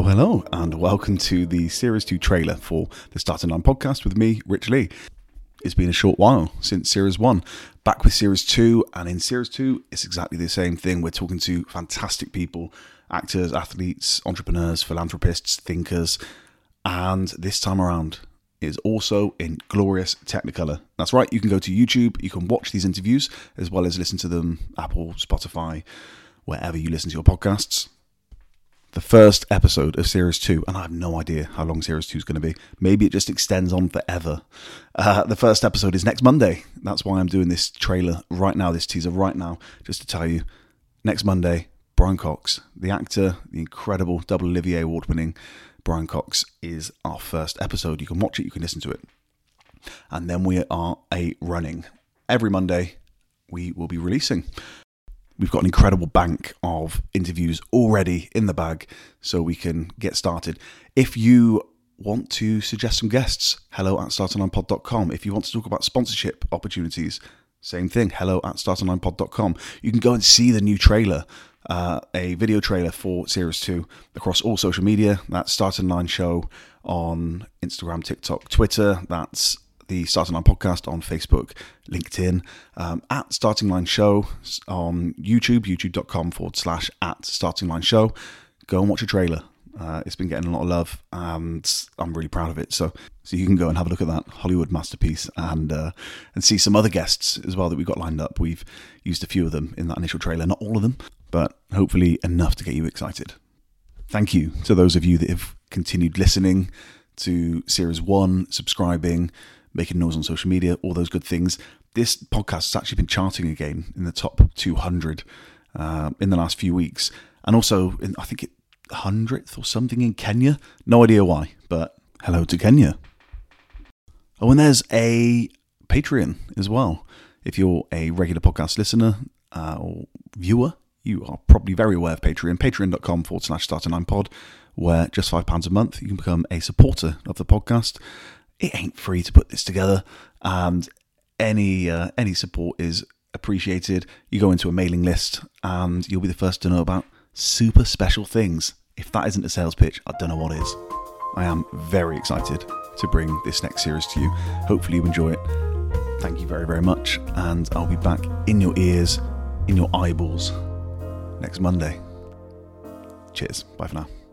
Hello, and welcome to the Series 2 trailer for the Starting Line podcast with me, Rich Lee. It's been a short while since Series 1, back with Series 2, and in Series 2, it's exactly the same thing. We're talking to fantastic people, actors, athletes, entrepreneurs, philanthropists, thinkers, and this time around is also in glorious Technicolor. That's right, you can go to YouTube, you can watch these interviews, as well as listen to them, Apple, Spotify, wherever you listen to your podcasts. The first episode of Series 2, and I have no idea how long Series 2 is going to be. Maybe it just extends on forever. The first episode is next Monday. That's why I'm doing this trailer right now, this teaser right now, just to tell you. Next Monday, Brian Cox, the actor, the incredible double Olivier Award-winning Brian Cox, is our first episode. You can watch it, you can listen to it. And then we are running. Every Monday, we will be releasing. We've got an incredible bank of interviews already in the bag, so we can get started. If you want to suggest some guests, hello@startinglinepod.com. If you want to talk about sponsorship opportunities, same thing, hello@startinglinepod.com. You can go and see the new trailer, a video trailer for Series 2 across all social media. That's Starting Line Show on Instagram, TikTok, Twitter. That's the Starting Line Podcast on Facebook, LinkedIn, at Starting Line Show on YouTube, youtube.com/@StartingLineShow. Go and watch a trailer. It's been getting a lot of love, and I'm really proud of it. So you can go and have a look at that Hollywood masterpiece and see some other guests as well that we've got lined up. We've used a few of them in that initial trailer, not all of them, but hopefully enough to get you excited. Thank you to those of you that have continued listening to Series 1, subscribing, making noise on social media, all those good things. This podcast has actually been charting again in the top 200 in the last few weeks. And also, I think 100th or something in Kenya. No idea why, but hello to Kenya. Oh, and there's a Patreon as well. If you're a regular podcast listener or viewer, you are probably very aware of Patreon. Patreon.com/Starting9Pod, where just £5 a month, you can become a supporter of the podcast. It ain't free to put this together, and any support is appreciated. You go into a mailing list, and you'll be the first to know about super special things. If that isn't a sales pitch, I don't know what is. I am very excited to bring this next series to you. Hopefully you enjoy it. Thank you very, very much, and I'll be back in your ears, in your eyeballs, next Monday. Cheers. Bye for now.